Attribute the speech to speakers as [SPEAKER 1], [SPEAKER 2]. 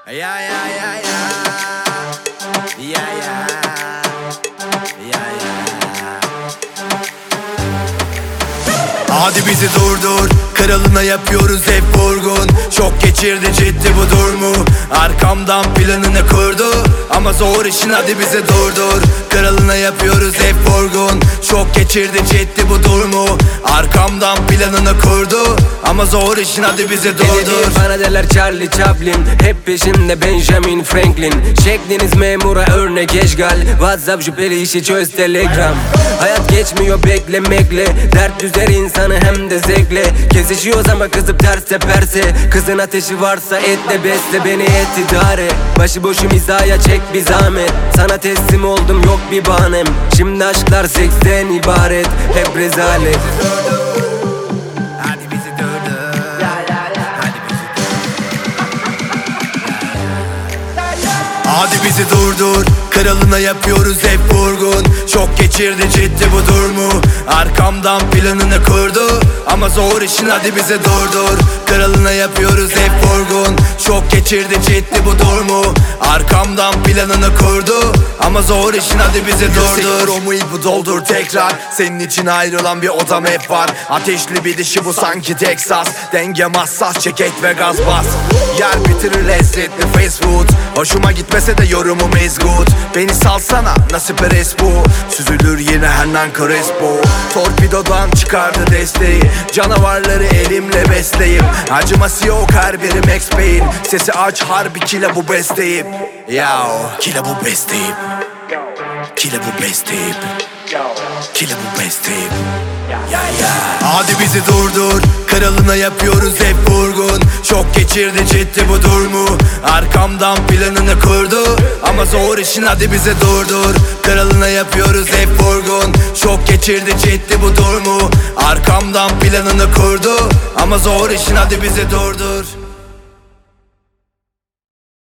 [SPEAKER 1] Ya ya ya ya. Ya ya. Ya ya. Hadi bizi durdur, kralına yapıyoruz hep vurgun. Şok geçirdi ciddi bu durumu, arkamdan planını kurdu. Ama zor işin hadi bizi durdur, kralına yapıyoruz hep vurgun. Şok geçirdi ciddi bu durumu, arkamdan planını kurdu. Ama zor işin hadi bizi durdur.
[SPEAKER 2] Bana derler Charlie Chaplin, hep peşimde Benjamin Franklin. Şekliniz memura örnek eşgal, WhatsApp şüpheli işi çöz Telegram. Hayat geçmiyor beklemekle, dert düzer insanı hem de zevkle. Kesişiyoruz ama kızıp ters teperse, kızın ateşi varsa etle besle beni et idare. Başıboşum hizaya çek bir zahmet, sana teslim oldum yok bir bahanem. Şimdi aşklar seksten ibaret, hep rezalet.
[SPEAKER 1] Hadi bizi durdur. Hadi bizi durdur, kralına yapıyoruz hep vurgun. Şok geçirdi ciddi bu durumu, arkamdan planını kurdu. Ama zor işin hadi bizi durdur, kralına yapıyoruz hep vurgun. Şok geçirdi ciddi bu durumu, arkamdan planını kurdu. Ama zor işin hadi bizi durdur. O bu doldur tekrar, senin için ayrılan bir odam hep var. Ateşli bir dişi bu sanki Texas, dengem hassas çek et ve gaz bas. Yer bitirir lezzetli fast food, hoşuma gitmese de yorumu mezgut. Beni salsana nasıl peres bu, süzülür yine Hernan Crespo. Torpidodan çıkardı desteği, canavarları elimle besleyip. Acıması yok her biri Max Payne, sesi aç harbi kile bu besteyim. Yav kile bu besteyim, kile bu besteyim, kile bu besteyim. Ya ya. Hadi bizi durdur, kralına yapıyoruz hep vurgun. Şok geçirdi ciddi bu durumu, arkamdan planını kurdu. Ama zor işin hadi bizi durdur, kralına yapıyoruz hep vurgun. Şok geçirdi ciddi bu durumu, arkamdan planını kurdu. Ama zor işin hadi bizi durdur.